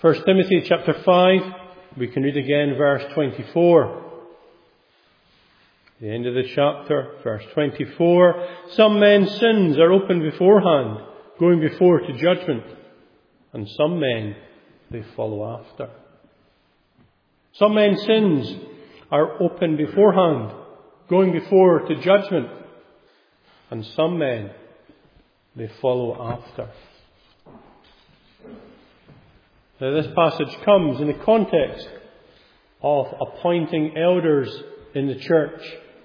1 Timothy chapter 5, we can read again verse 24. The end of the chapter, verse 24. Some men's sins are open beforehand, going before to judgment, and some men they follow after. Some men's sins are open beforehand, going before to judgment, and some men they follow after. Now this passage comes in the context of appointing elders in the church.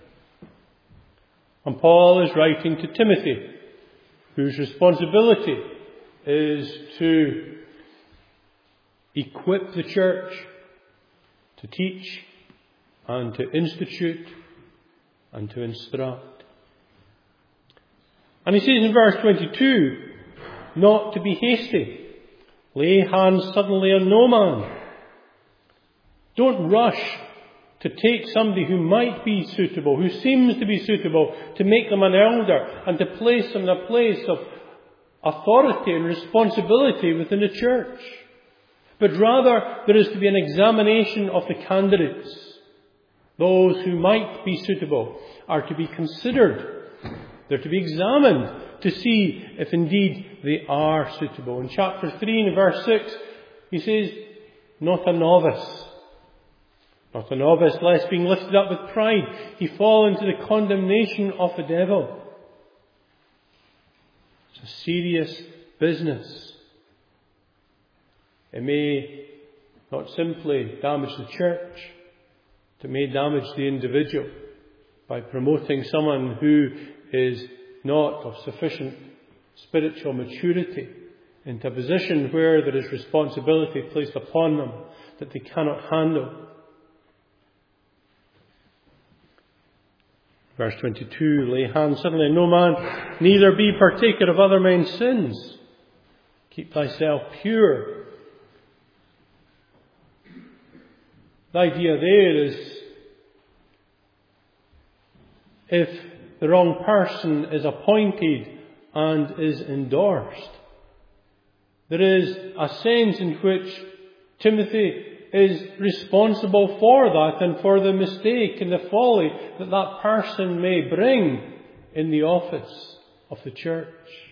And Paul is writing to Timothy, whose responsibility is to equip the church, to teach and to institute and to instruct. And he says in verse 22, not to be hasty. Lay hands suddenly on no man. Don't rush to take somebody who might be suitable, who seems to be suitable, to make them an elder and to place them in a place of authority and responsibility within the church. But rather, there is to be an examination of the candidates. Those who might be suitable are to be considered. They're to be examined to see if indeed they are suitable. In chapter 3 and verse 6, he says, not a novice. Not a novice, lest being lifted up with pride, he fall into the condemnation of the devil. It's a serious business. It may not simply damage the church, it may damage the individual by promoting someone who is not of sufficient spiritual maturity into a position where there is responsibility placed upon them that they cannot handle. Verse 22, lay hands suddenly on no man, neither be partaker of other men's sins. Keep thyself pure. The idea there is, if the wrong person is appointed and is endorsed, there is a sense in which Timothy is responsible for that and for the mistake and the folly that that person may bring in the office of the church.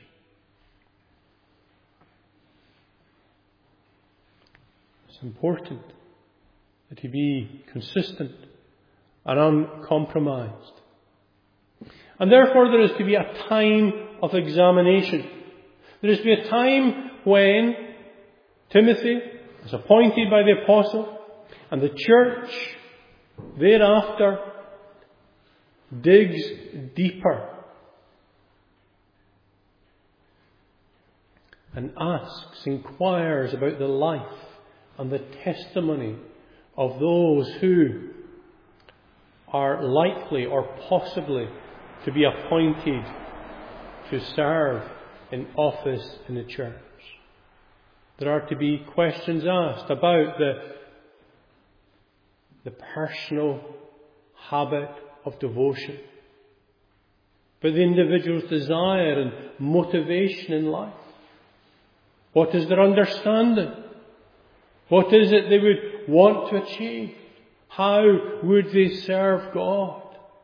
It's important that he be consistent and uncompromised. And therefore there is to be a time of examination. There is to be a time when Timothy is appointed by the apostle and the church thereafter digs deeper and inquires about the life and the testimony of those who are likely or possibly to be appointed to serve in office in the church. There are to be questions asked about the personal habit of devotion, but the individual's desire and motivation in life. What is their understanding? What is it they would want to achieve? How would they serve God?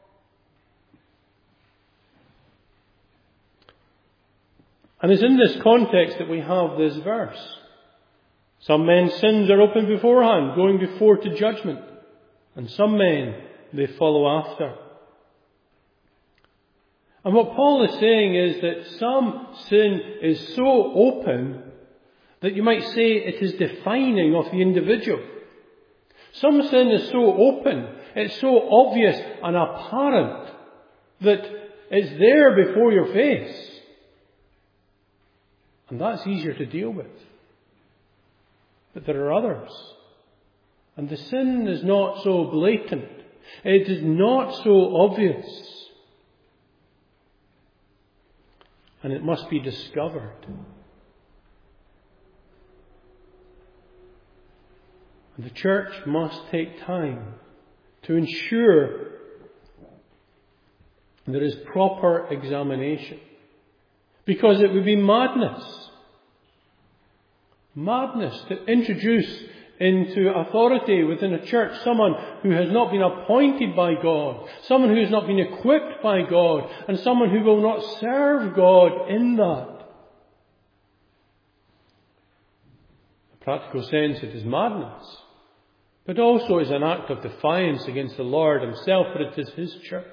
And it's in this context that we have this verse. Some men's sins are open beforehand, going before to judgment, and some men they follow after. And what Paul is saying is that some sin is so open that you might say it is defining of the individual. Some sin is so open, it's so obvious and apparent that it's there before your face. And that's easier to deal with. But there are others. And the sin is not so blatant. It is not so obvious. And it must be discovered. And the church must take time to ensure there is proper examination. Because it would be madness Madness to introduce into authority within a church someone who has not been appointed by God, someone who has not been equipped by God, and someone who will not serve God in that. In a practical sense, it is madness, but also is an act of defiance against the Lord himself, for it is his church.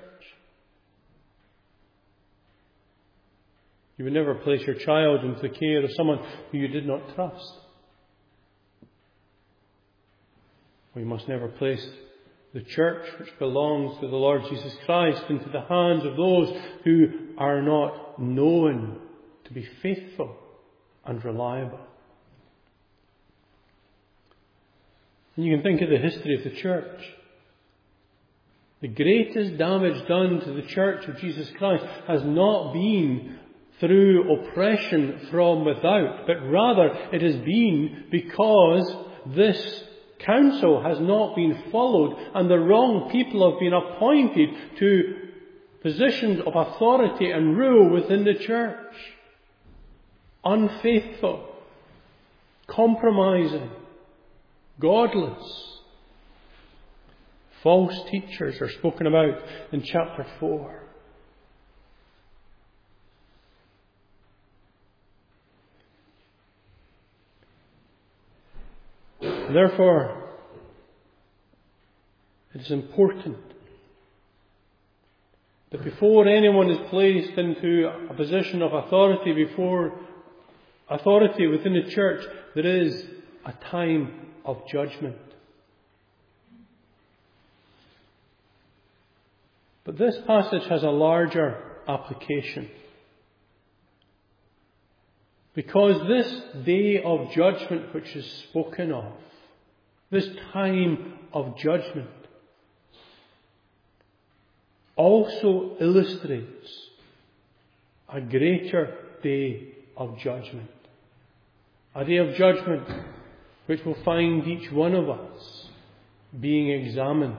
You would never place your child into the care of someone who you did not trust. We must never place the church, which belongs to the Lord Jesus Christ, into the hands of those who are not known to be faithful and reliable. And you can think of the history of the church. The greatest damage done to the church of Jesus Christ has not been through oppression from without, but rather it has been because this council has not been followed and the wrong people have been appointed to positions of authority and rule within the church. Unfaithful, compromising, godless. False teachers are spoken about in chapter 4. Therefore, it is important that before anyone is placed into a position of authority, before authority within the church, there is a time of judgment. But this passage has a larger application. Because this day of judgment which is spoken of, this time of judgment, also illustrates a greater day of judgment. A day of judgment which will find each one of us being examined.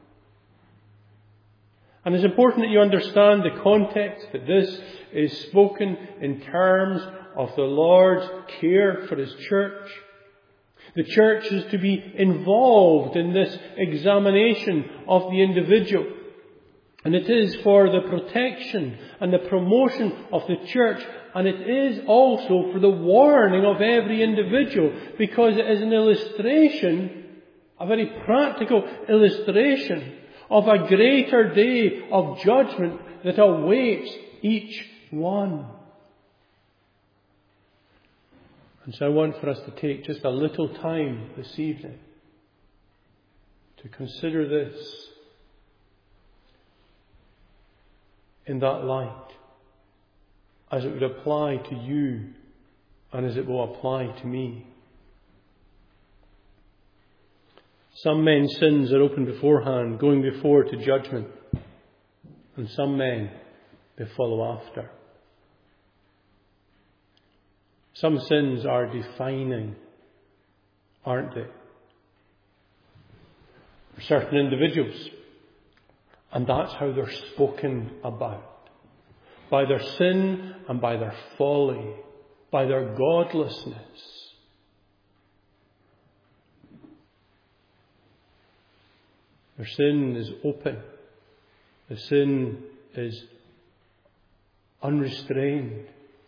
And it's important that you understand the context, that this is spoken in terms of the Lord's care for his church. The church is to be involved in this examination of the individual. And it is for the protection and the promotion of the church. And it is also for the warning of every individual. Because it is an illustration, a very practical illustration of a greater day of judgment that awaits each one. And so I want for us to take just a little time this evening to consider this in that light, as it would apply to you and as it will apply to me. Some men's sins are open beforehand, going before to judgment, and some men, they follow after. Some sins are defining, aren't they? For certain individuals. And that's how they're spoken about. By their sin and by their folly, by their godlessness. Their sin is open. The sin is unrestrained.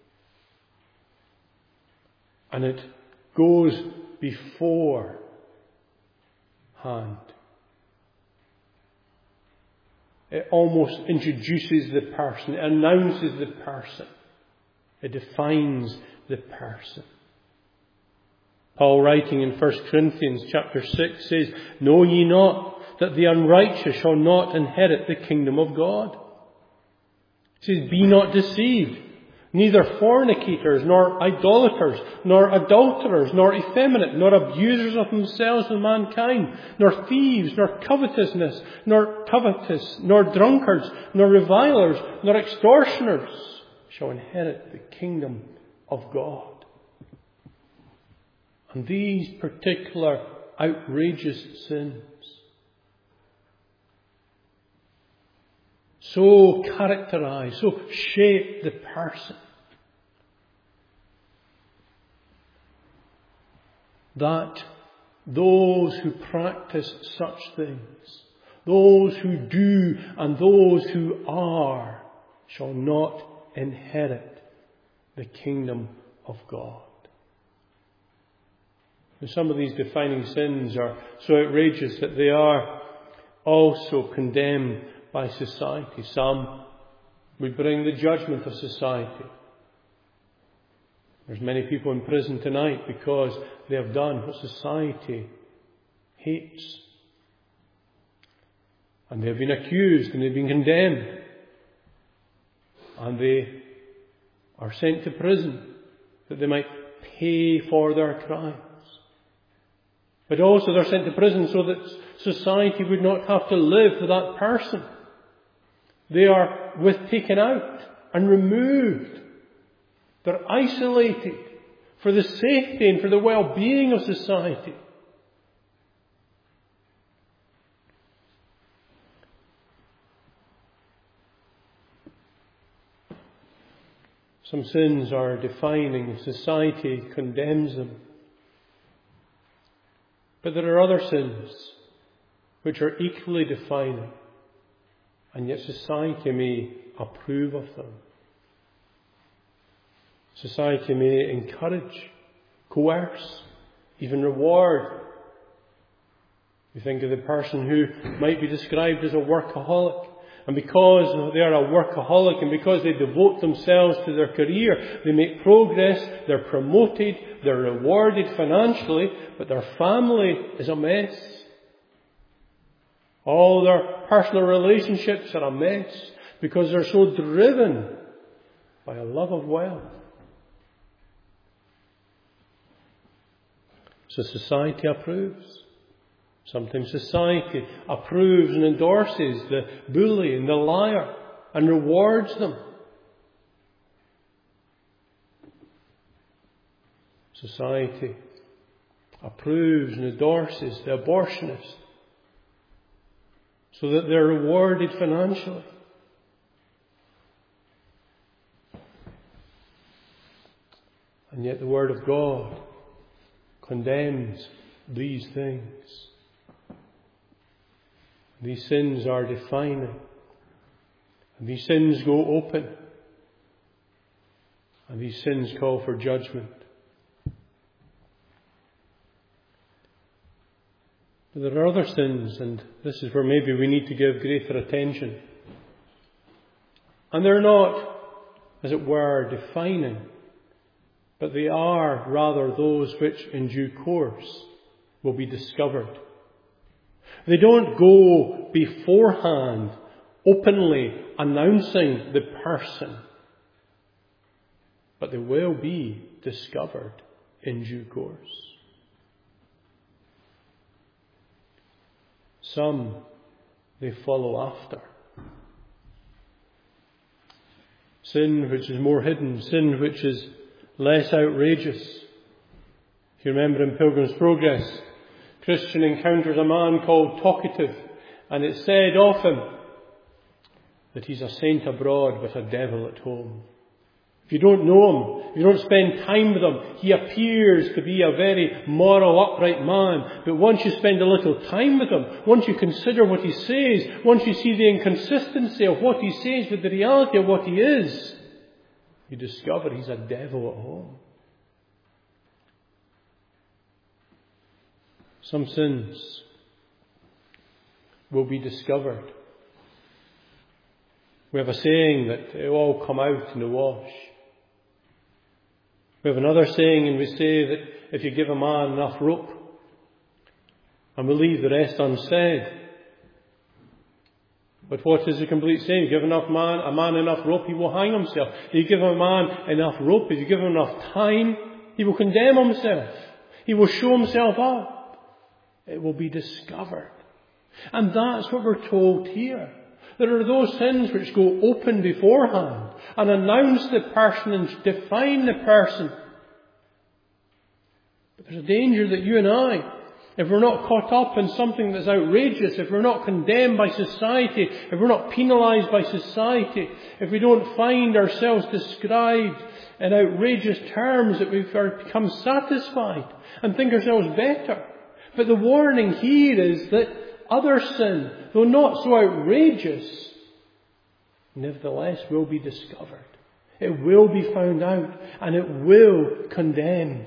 And it goes beforehand. It almost introduces the person. It announces the person. It defines the person. Paul, writing in 1 Corinthians chapter 6, says, "Know ye not that the unrighteous shall not inherit the kingdom of God?" He says, "Be not deceived. Neither fornicators, nor idolaters, nor adulterers, nor effeminate, nor abusers of themselves and mankind, nor thieves, nor covetous, nor drunkards, nor revilers, nor extortioners shall inherit the kingdom of God." And these particular outrageous sins so characterize, so shape the person. that those who practice such things, those who do and those who are, shall not inherit the kingdom of God. And some of these defining sins are so outrageous that they are also condemned by society. Some would bring the judgment of society. There's many people in prison tonight because they have done what society hates. And they have been accused and they've been condemned. And they are sent to prison that they might pay for their crimes. But also they're sent to prison so that society would not have to live for that person. They are taken out and removed. They're isolated for the safety and for the well-being of society. Some sins are defining. Society condemns them. But there are other sins which are equally defining, and yet society may approve of them. Society may encourage, coerce, even reward. You think of the person who might be described as a workaholic. And because they are a workaholic and because they devote themselves to their career, they make progress, they're promoted, they're rewarded financially, but their family is a mess. All their personal relationships are a mess because they're so driven by a love of wealth. So society approves. Sometimes society approves and endorses the bully and the liar and rewards them. Society approves and endorses the abortionist so that they're rewarded financially. And yet the Word of God condemns these things. These sins are defining. And these sins go open. And these sins call for judgment. But there are other sins, and this is where maybe we need to give greater attention. And they're not, as it were, defining, but they are rather those which in due course will be discovered. They don't go beforehand openly announcing the person, but they will be discovered in due course. Some they follow after. Sin which is more hidden, sin which is less outrageous. If you remember in Pilgrim's Progress, Christian encounters a man called Talkative, and it's said of him that he's a saint abroad but a devil at home. If you don't know him, if you don't spend time with him, he appears to be a very moral, upright man. But once you spend a little time with him, once you consider what he says, once you see the inconsistency of what he says with the reality of what he is, you discover he's a devil at home. Some sins will be discovered. We have a saying that they all come out in the wash. We have another saying, and we say that if you give a man enough rope, and we leave the rest unsaid. But what is the complete saying? You give a man enough rope, he will hang himself. If you give a man enough rope, if you give him enough time, he will condemn himself. He will show himself up. It will be discovered. And that's what we're told here. There are those sins which go open beforehand and announce the person and define the person. But there's a danger that you and I, if we're not caught up in something that's outrageous, if we're not condemned by society, if we're not penalised by society, if we don't find ourselves described in outrageous terms, that we've become satisfied and think ourselves better. But the warning here is that other sin, though not so outrageous, nevertheless will be discovered. It will be found out, and it will condemn.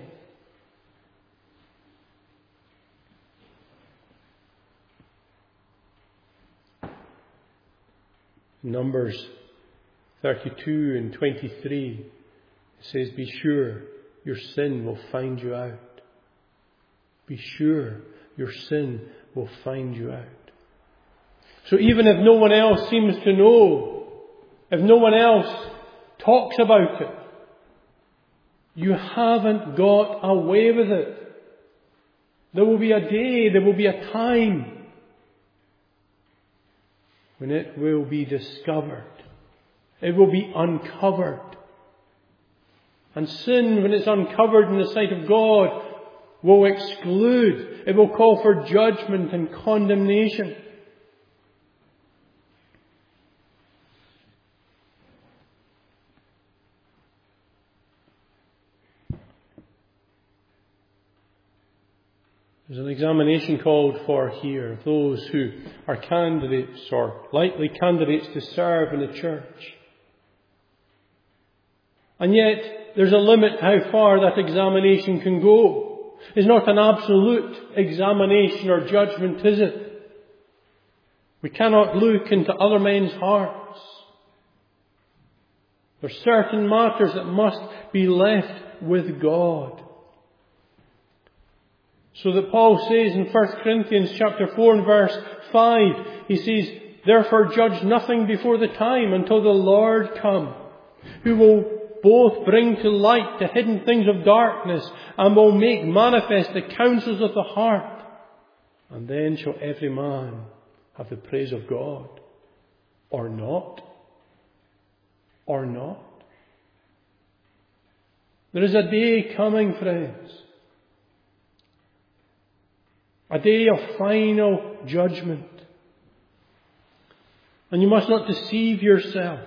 Numbers 32 and 23, it says, "Be sure your sin will find you out." Be sure your sin will find you out. So even if no one else seems to know, if no one else talks about it, you haven't got away with it. There will be a day, there will be a time when it will be discovered. It will be uncovered. And sin, when it's uncovered in the sight of God, will exclude. It will call for judgment and condemnation. There's an examination called for here of those who are candidates or likely candidates to serve in the church. And yet, there's a limit how far that examination can go. It's not an absolute examination or judgment, is it? We cannot look into other men's hearts. There are certain matters that must be left with God. So that Paul says in 1 Corinthians chapter 4 and verse 5, he says, "Therefore judge nothing before the time until the Lord come, who will both bring to light the hidden things of darkness and will make manifest the counsels of the heart. And then shall every man have the praise of God, or not." Or not. There is a day coming, friends. A day of final judgment. And you must not deceive yourself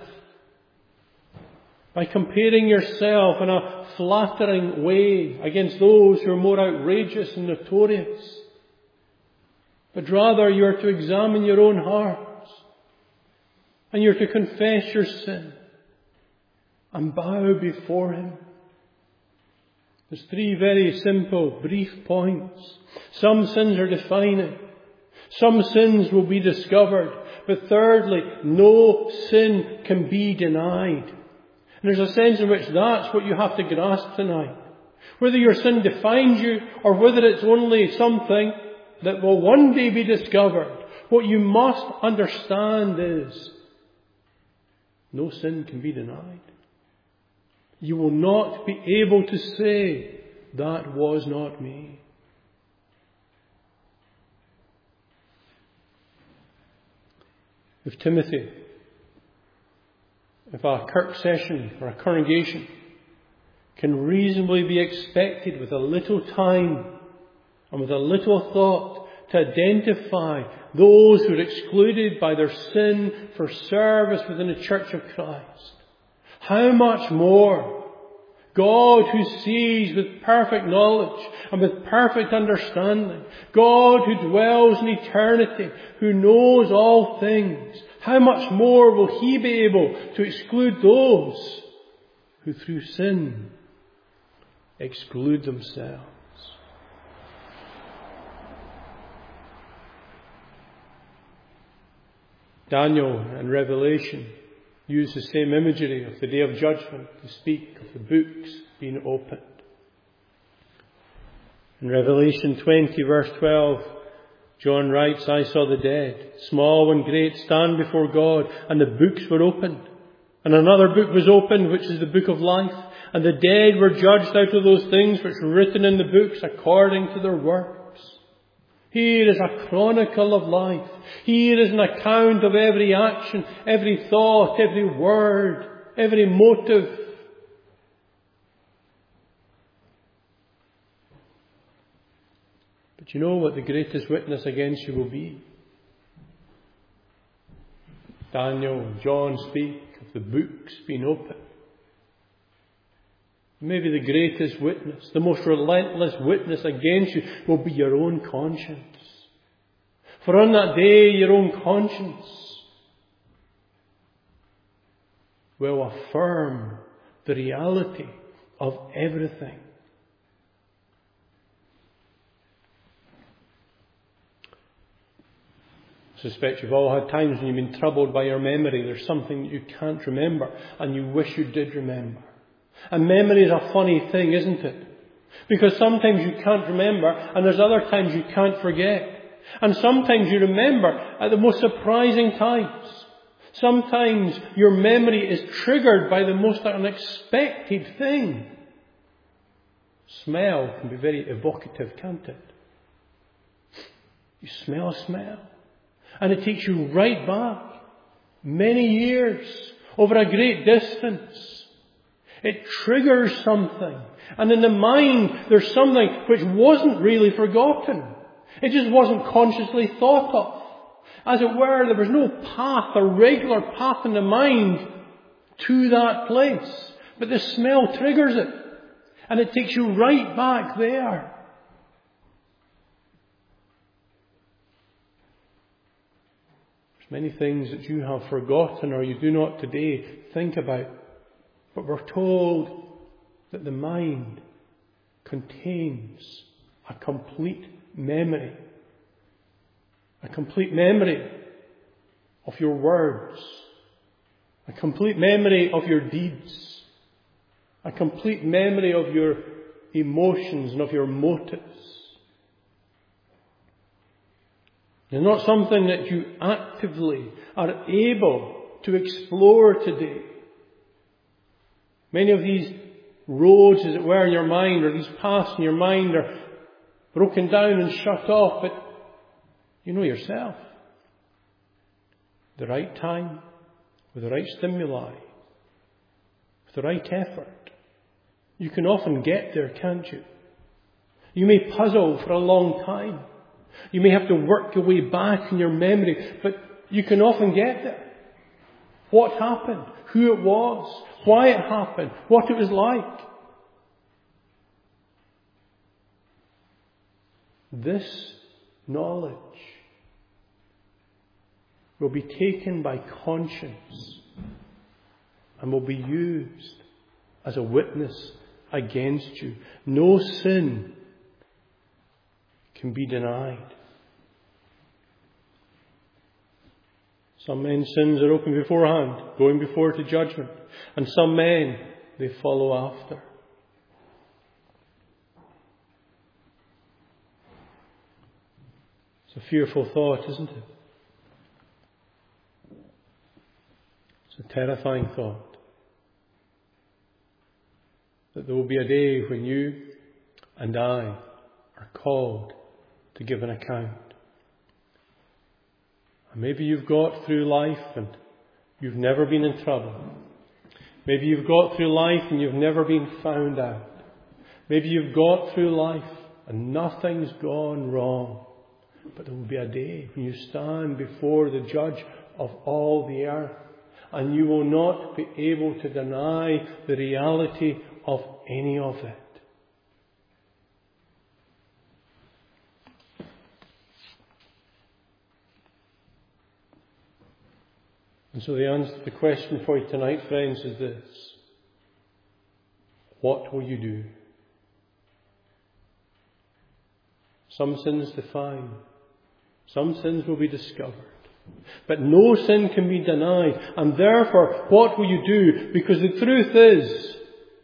by comparing yourself in a flattering way against those who are more outrageous and notorious. But rather you are to examine your own hearts, and you are to confess your sin and bow before Him. There's 3 very simple, brief points. Some sins are defining. Some sins will be discovered. But thirdly, no sin can be denied. And there's a sense in which that's what you have to grasp tonight. Whether your sin defines you or whether it's only something that will one day be discovered, what you must understand is no sin can be denied. You will not be able to say, "That was not me." If Timothy, if a Kirk session or a congregation can reasonably be expected with a little time and with a little thought to identify those who are excluded by their sin for service within the Church of Christ, how much more God, who sees with perfect knowledge and with perfect understanding, God who dwells in eternity, who knows all things, how much more will He be able to exclude those who through sin exclude themselves? Daniel in Revelation use the same imagery of the day of judgment to speak of the books being opened. In Revelation 20 verse 12, John writes, "I saw the dead, small and great, stand before God, and the books were opened. And another book was opened, which is the book of life. And the dead were judged out of those things which were written in the books according to their works." Here is a chronicle of life. Here is an account of every action, every thought, every word, every motive. But you know what the greatest witness against you will be? Daniel and John speak of the books being opened. Maybe the greatest witness, the most relentless witness against you will be your own conscience. For on that day, your own conscience will affirm the reality of everything. I suspect you've all had times when you've been troubled by your memory. There's something that you can't remember and you wish you did remember. And memory is a funny thing, isn't it? Because sometimes you can't remember and there's other times you can't forget. And sometimes you remember at the most surprising times. Sometimes your memory is triggered by the most unexpected thing. Smell can be very evocative, can't it? You smell a smell. And it takes you right back many years over a great distance. It triggers something. And in the mind, there's something which wasn't really forgotten. It just wasn't consciously thought of. As it were, there was no path, a regular path in the mind to that place. But the smell triggers it. And it takes you right back there. There's many things that you have forgotten or you do not today think about. But we're told that the mind contains a complete memory. A complete memory of your words. A complete memory of your deeds. A complete memory of your emotions and of your motives. It's not something that you actively are able to explore today. Many of these roads, as it were, in your mind, or these paths in your mind are broken down and shut off, but you know yourself. The right time, with the right stimuli, with the right effort, you can often get there, can't you? You may puzzle for a long time. You may have to work your way back in your memory, but you can often get there. What happened? Who it was? Why it happened? What it was like? This knowledge will be taken by conscience and will be used as a witness against you. No sin can be denied. Some men's sins are open beforehand, going before to judgment. And some men, they follow after. It's a fearful thought, isn't it? It's a terrifying thought. That there will be a day when you and I are called to give an account. And maybe you've got through life and you've never been in trouble. Maybe you've got through life and you've never been found out. Maybe you've got through life and nothing's gone wrong. But there will be a day when you stand before the judge of all the earth and you will not be able to deny the reality of any of it. And so the answer to the question for you tonight, friends, is this. What will you do? Some sins define. Some sins will be discovered. But no sin can be denied. And therefore, what will you do? Because the truth is,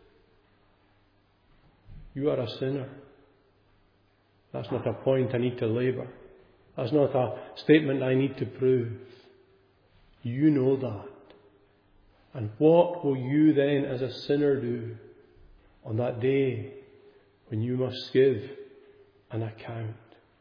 you are a sinner. That's not a point I need to labour. That's not a statement I need to prove. You know that. And what will you then as a sinner do on that day when you must give an account?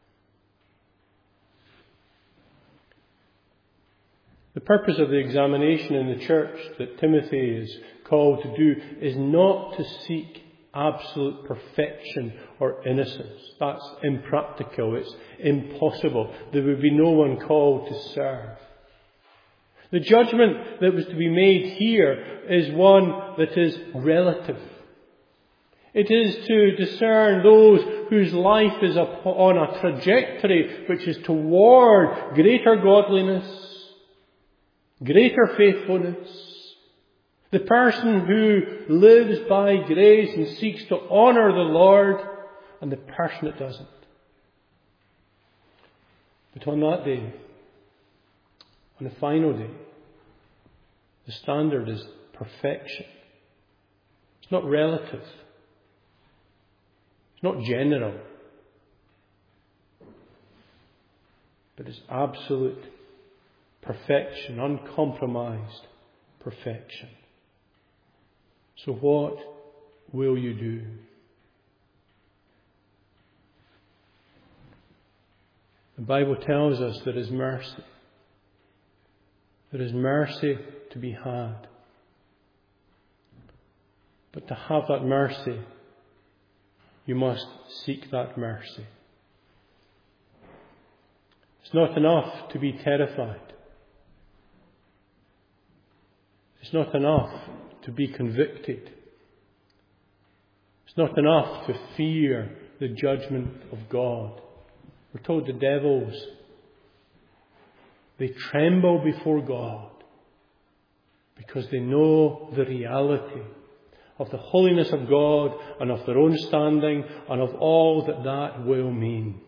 The purpose of the examination in the church that Timothy is called to do is not to seek absolute perfection or innocence. That's impractical. It's impossible. There would be no one called to serve. The judgment that was to be made here is one that is relative. It is to discern those whose life is on a trajectory which is toward greater godliness, greater faithfulness. The person who lives by grace and seeks to honour the Lord, and the person that doesn't. But on that day, on the final day, the standard is perfection. It's not relative. It's not general. But it's absolute perfection, uncompromised perfection. So what will you do? The Bible tells us there is mercy. There is mercy to be had. But to have that mercy, you must seek that mercy. It's not enough to be terrified. It's not enough to be convicted. It's not enough to fear the judgment of God. We're told the devils, they tremble before God because they know the reality of the holiness of God and of their own standing and of all that that will mean.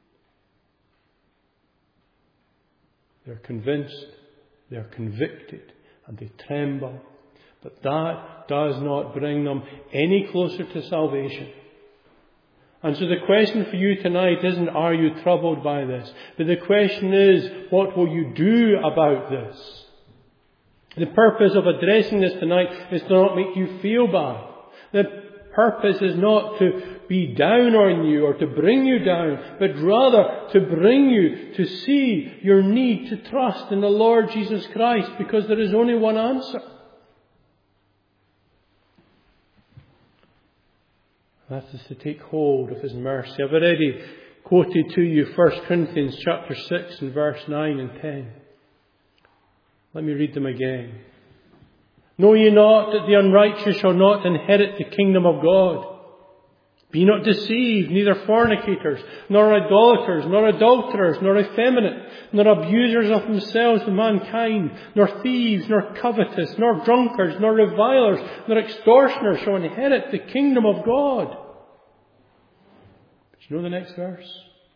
They're convinced, they're convicted, and they tremble. But that does not bring them any closer to salvation. And so the question for you tonight isn't, are you troubled by this? But the question is, what will you do about this? The purpose of addressing this tonight is to not make you feel bad. The purpose is not to be down on you or to bring you down, but rather to bring you to see your need to trust in the Lord Jesus Christ, because there is only one answer. That is to take hold of His mercy. I've already quoted to you 1 Corinthians chapter 6 and verse 9 and 10. Let me read them again. Know ye not that the unrighteous shall not inherit the kingdom of God? Be not deceived, neither fornicators, nor idolaters, nor adulterers, nor effeminate, nor abusers of themselves with mankind, nor thieves, nor covetous, nor drunkards, nor revilers, nor extortioners shall inherit the kingdom of God. But you know the next verse?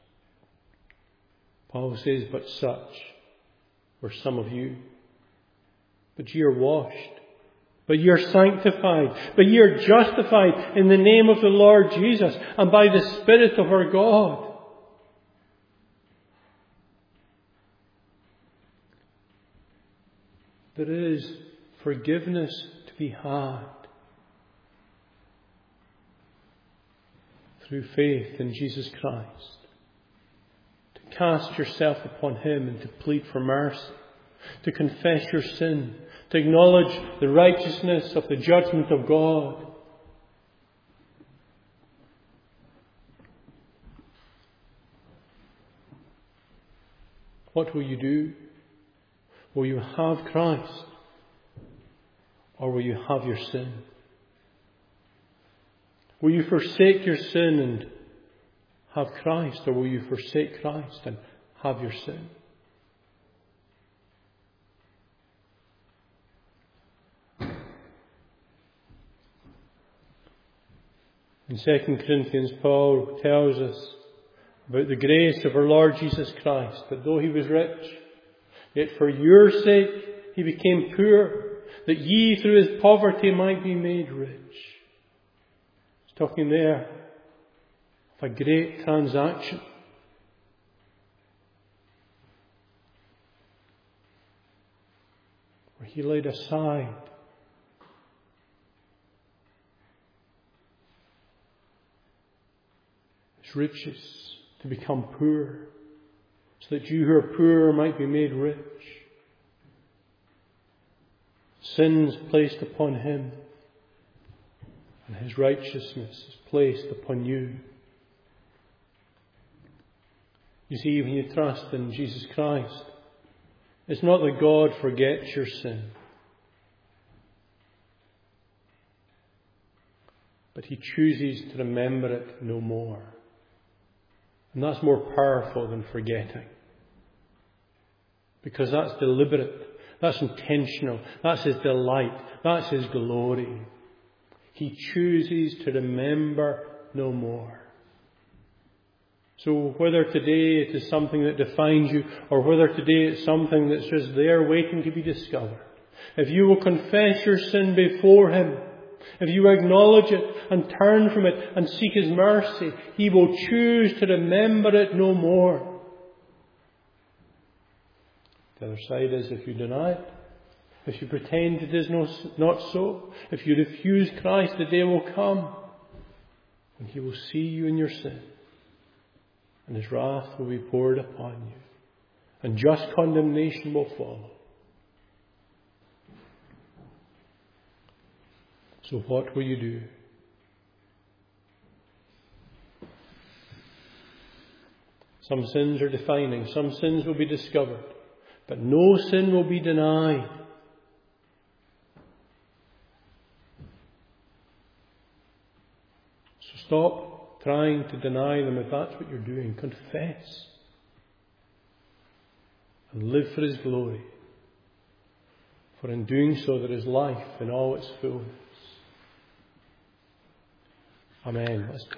Paul says, but such were some of you. But ye are washed. But ye are sanctified. But ye are justified in the name of the Lord Jesus and by the Spirit of our God. There is forgiveness to be had through faith in Jesus Christ. To cast yourself upon Him and to plead for mercy. To confess your sin. To acknowledge the righteousness of the judgment of God. What will you do? Will you have Christ? Or will you have your sin? Will you forsake your sin and have Christ? Or will you forsake Christ and have your sin? In 2 Corinthians, Paul tells us about the grace of our Lord Jesus Christ, that though He was rich, yet for your sake He became poor, that ye through His poverty might be made rich. He's talking there of a great transaction. Where He laid aside riches to become poor, so that you who are poor might be made rich. Sins placed upon Him, and His righteousness is placed upon you. You see, when you trust in Jesus Christ, it's not that God forgets your sin, but He chooses to remember it no more. And that's more powerful than forgetting. Because that's deliberate, that's intentional, that's His delight, that's His glory. He chooses to remember no more. So whether today it is something that defines you, or whether today it's something that's just there waiting to be discovered, if you will confess your sin before Him, if you acknowledge it and turn from it and seek His mercy, He will choose to remember it no more. The other side is, if you deny it, if you pretend it is not so, if you refuse Christ, the day will come when He will see you in your sin, and His wrath will be poured upon you, and just condemnation will follow. So what will you do? Some sins are defining, some sins will be discovered, but no sin will be denied. So stop trying to deny them if that's what you're doing. Confess and live for His glory. For in doing so there is life in all its fullness. Amen. Let's pray.